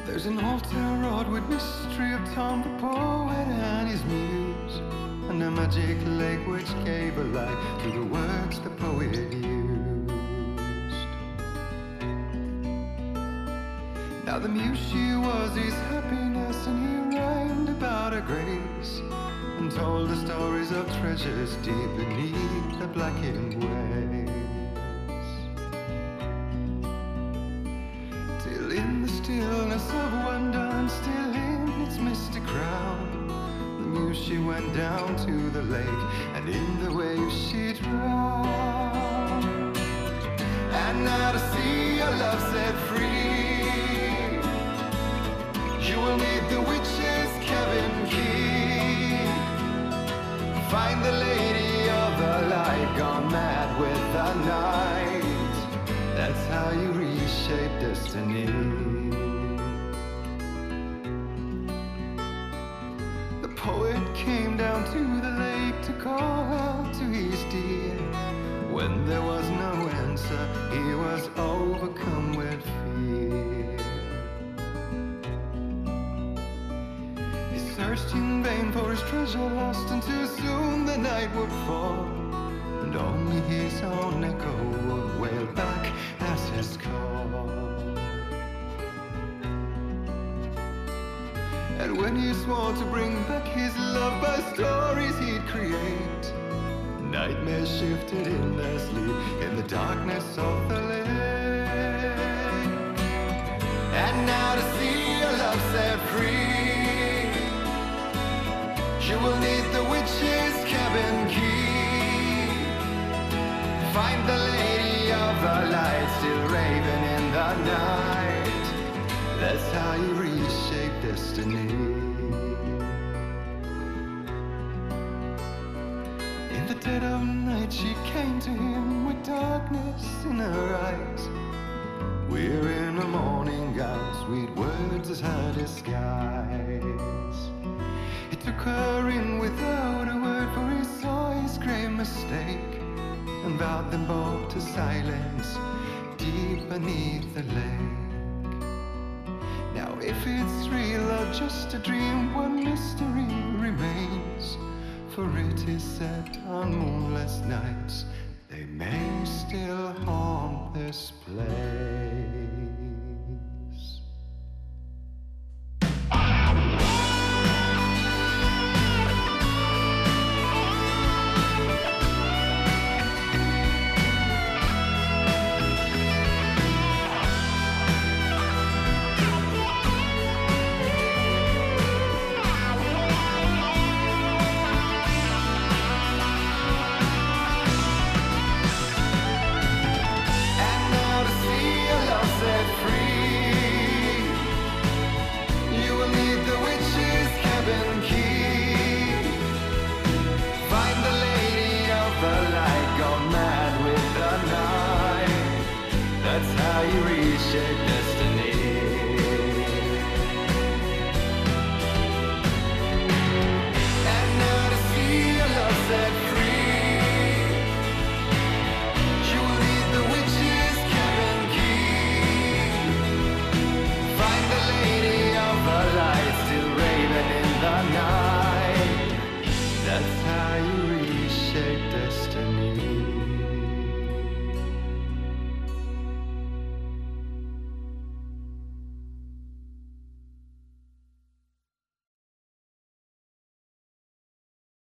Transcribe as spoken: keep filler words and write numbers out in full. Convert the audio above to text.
There's an altar wrought with mystery of Tom the poet and his muse, and a magic lake which gave a life to the words the poet used. Now the muse, she was his happiness, and he rhymed about her grace, and told the stories of treasures deep beneath the blackened waves. Till in the stillness of wonder, and still in its mystic crown, the muse, she went down to the lake, and in the waves she drowned. And now to see your love set free, you will need the witch's cabin key. Find the lady of the light, gone mad with the night. That's how you reshape destiny. The poet came down to the lake to call out to his dear. When there was no answer, he was overcome with fear. He searched in vain for his treasure lost, and too soon the night would fall, and only his own echo would wail back as his call. And when he swore to bring back his love by stories he'd create, nightmares shifted in their sleep in the darkness of the lake. And now to see your love set free, you will need the witch's cabin key. Find the lady of the light, still raving in the night. That's how you reshape destiny. In the dead of night she came to him with darkness in her eyes. We're in a morning gown, sweet words as her disguise. He took her in without a word, for he saw his grave mistake, and vowed them both to silence deep beneath the lake. Now if it's real or just a dream, one mystery remains, for it is said on moonless nights they may still haunt this place. That's how you reshape destiny.